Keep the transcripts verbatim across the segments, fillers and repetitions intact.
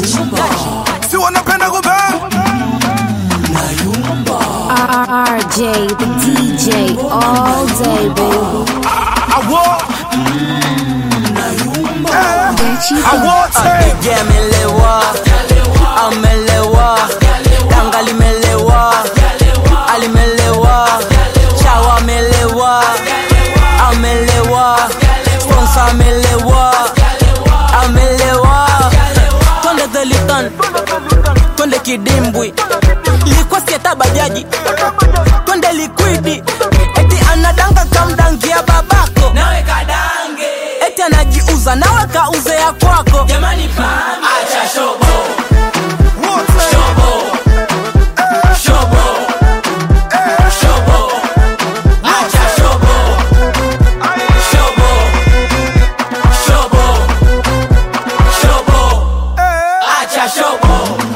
Si wanapenda kubang R J, the D J, all day, baby. I want I want it. Yeah, melewa, amelewa, tangali melewa, alimelewa, chawa melewa, amelewa, sponsor amelewa, amelewa. Twende Delitan, twende Kidimbwi, likuwa sieta bajaji, twende Liquidi. Eti anadanga kamdangia babako, nawe kadange. Eti anajiuza nawe kauze ya kwako. Jamani pami, acha shobo, shobo, shobo, shobo, acha shobo, shobo, shobo, shobo, acha shobo.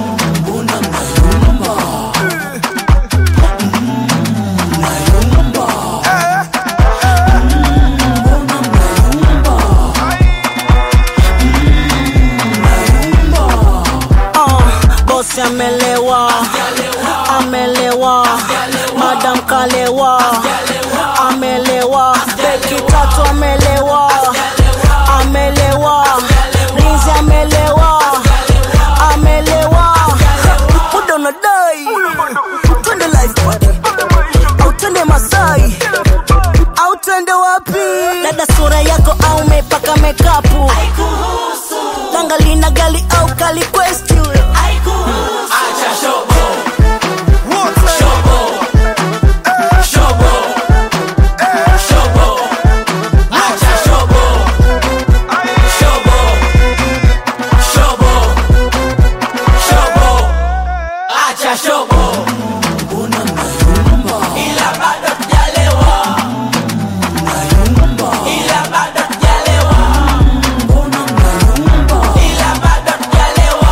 Amelewa, amelewa, Madam Kalewa, amelewa, Beki Tatu amelewa, amelewa, Rinzi amelewa, amelewa. Muda unadai, twende life party, au twende Masai, au twende wapi? Dada sura yako au mepaka mekapu, haikuhusu. Langa lina gali au kali question, acha shobo, shobo, shobo, shobo, acha shobo, shobo, shobo, shobo, acha shobo. Ila bado tujalewa, ila bado tujalewa, ila bado tujalewa,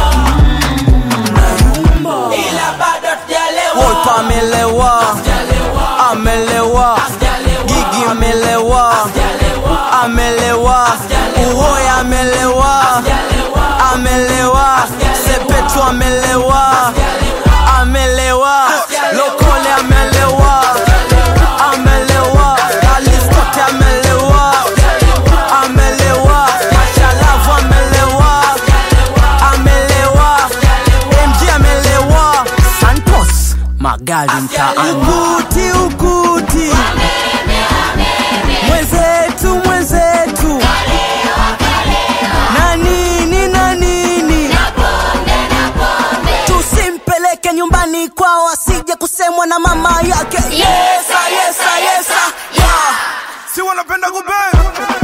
ila bado tujalewa. Wolpa amelewa, amelewa, Gigi amelewa, amelewa, Uwoya amelewa, amelewa, Sepetu amelewa, amelewa, Lokole amelewa, amelewa, Alistote amelewa, amelewa, Machalavu amelewa, amelewa, M G amelewa, Santos Magali mtaani. Ukuti ukuti, mwenzetu mwenzetu, na nini na nini, tusimpeleke nyumbani kwao asije kusemwa na mama yake. Yesa yesa yesa, yeah. Si wanapenda kubang